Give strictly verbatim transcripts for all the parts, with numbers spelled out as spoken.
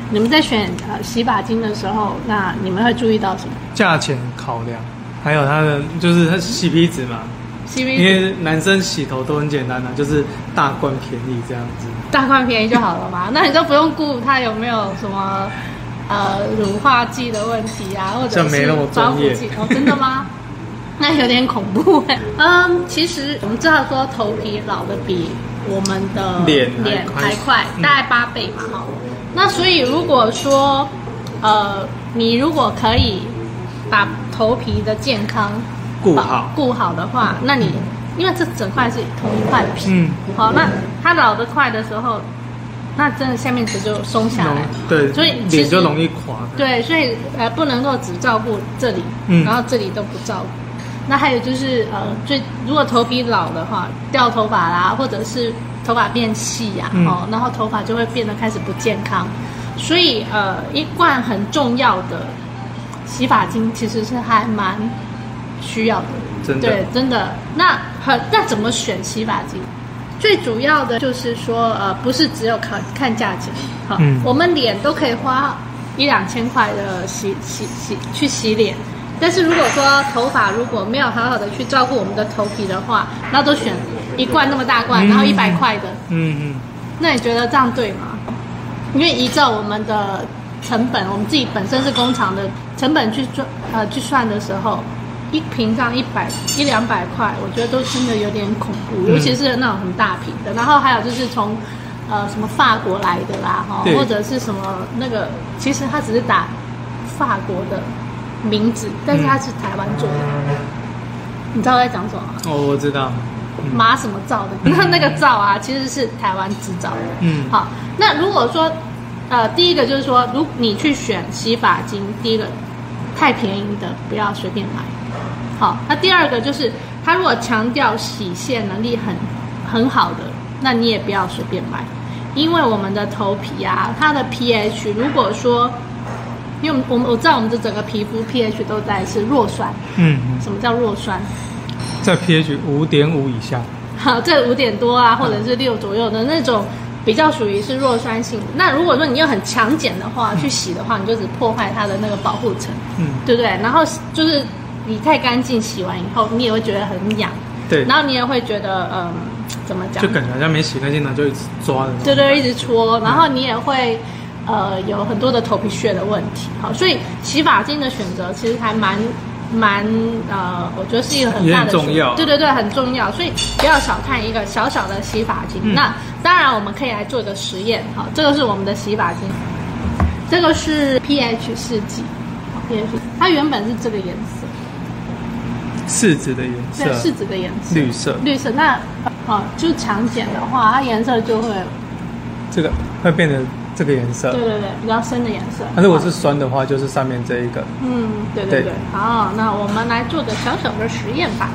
你们在选呃洗发精的时候，那你们会注意到什么？ 价钱考量，还有它的就是它 C P 值嘛。 C P 值， 因为男生洗头都很简单的、啊，就是大罐便宜这样子。 大罐便宜就好了嘛，那你就不用顾它有没有什么呃乳化剂的问题啊，或者是防腐剂。哦，真的吗？那有点恐怖哎。嗯，其实我们知道说头皮老的比我们的脸脸还快， 快，大概八倍嘛哈、嗯。那所以如果说呃，你如果可以把头皮的健康顾好顾好的话，那你、嗯、因为这整块是同一块皮， 嗯， 好，那它老得快的时候，那真的下面皮就松下来， 对， 所以脸就容易垮。 对，所以呃不能够只照顾这里，嗯，然后这里都不照顾。那还有就是呃，最如果头皮老的话，掉头发啦，或者是头发变细呀、啊嗯，哦，然后头发就会变得开始不健康。所以呃，一罐很重要的洗发精其实是还蛮需要的， 真的， 对，真的。那很那怎么选洗发精？最主要的就是说，呃，不是只有看看价钱，好、嗯，我们脸都可以花一两千块的洗洗洗去洗脸。但是如果说头发如果没有好好的去照顾我们的头皮的话，那都选一罐那么大罐，嗯、然后一百块的，嗯嗯，那你觉得这样对吗？因为依照我们的成本，我们自己本身是工厂的成本去算呃去算的时候，一瓶上一百一两百块，我觉得都真的有点恐怖，尤其是那种很大瓶的。然后还有就是从呃什么法国来的啦，哈，或者是什么那个，其实它只是打法国的名字，但是它是台湾做的，嗯、你知道我在讲什么吗？ 哦，我知道。 嗯、马什么皂的？那那个皂啊，其实是台湾制造的。嗯，好，那如果说，呃，第一个就是说，如你去选洗发精，第一个太便宜的不要随便买。好，那第二个就是它如果强调洗卸能力很很好的，那你也不要随便买，因为我们的头皮啊，它的 pH 如果说。因为我们我知道我们的整个皮肤 pH 都在是弱酸，嗯，什么叫弱酸？ 在 pH 五点五以下， 好，在五点多啊，或者是六左右的那种，比较属于是弱酸性。那如果说你又很强碱的话，嗯、去洗的话，你就只破坏它的那个保护层，嗯，对不对？然后就是你太干净，洗完以后你也会觉得很痒， 对， 然后你也会觉得嗯，怎么讲？ 就感觉好像没洗干净呢，就一直抓的， 对对，一直搓，然后你也会。呃，有很多的头皮屑的问题，好，所以洗发精的选择其实还蛮蛮呃，我觉得是一个很大的重要， 对对对，很重要，所以不要小看一个小小的洗发精。嗯、那当然，我们可以来做一个实验，好，这个是我们的洗发精，这个是 pH 试剂 ，pH 它原本是这个颜色， 柿子的颜色， 对，柿子的颜色， 绿色， 绿色。那啊，就强碱的话，它颜色就会这个会变得。这个颜色， 对对对，比较深的颜色。 那如果是酸的话，就是上面这一个。 嗯，对对 对, 对。好，那我们来做个小小的实验吧。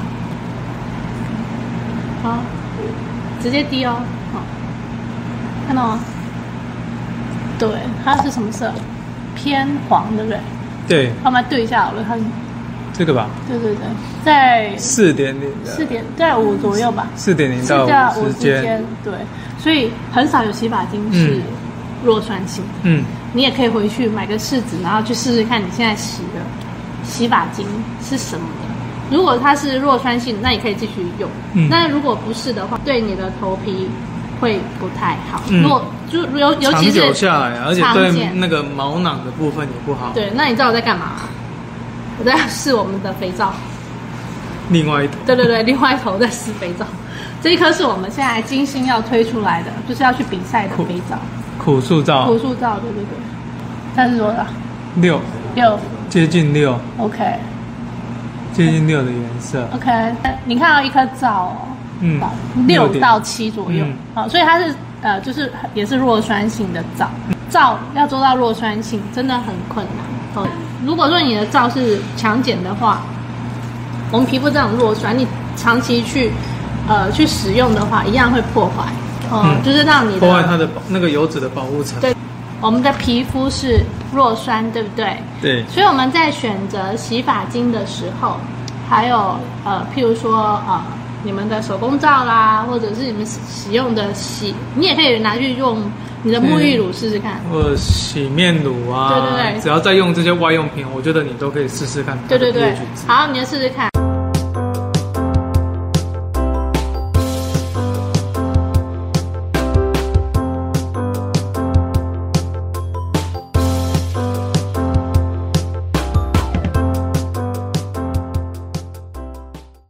好，直接滴哦。好，看到吗？对，它是什么色？偏黄，对不对？ 对。 我们对一下好了，看。 这个吧。 对对对，在四点零。 四点在五左右吧。 四点零到五之间。 对，所以很少有洗发精是。嗯弱酸性，嗯，你也可以回去买个试纸，然后去试试看你现在洗的洗发精是什么的。如果它是弱酸性，那你可以继续用。嗯，那如果不是的话，对你的头皮会不太好。嗯，如果就尤尤其是长久下来，而且对那个毛囊的部分也不好。 对，那你知道我在干嘛吗？我在试我们的肥皂。 另外一头。 对对对，另外一头在试肥皂。这一颗是我们现在精心要推出来的，就是要去比赛的肥皂。 苦素皂， 苦素皂，对对对，它是多少？ 六六， 接近六。 OK， 接近六的颜色。 OK， 你看到一颗皂哦，嗯，六到七左右，好、嗯，所以它是呃，就是也是弱酸性的皂。皂要做到弱酸性，真的很困难。哦，如果说你的皂是强碱的话，我们皮肤这种弱酸，你长期去呃去使用的话，一样会破坏。哦、嗯，就是让你的破坏它的那个油脂的保护层。 对，我们的皮肤是弱酸，对不对？ 对。 所以我们在选择洗发精的时候，还有呃，譬如说呃，你们的手工皂啦，或者是你们使用的洗，你也可以拿去用你的沐浴乳试试看， 或洗面乳啊， 对对对， 只要在用这些外用品，我觉得你都可以试试看。 对对对，好，你要试试看。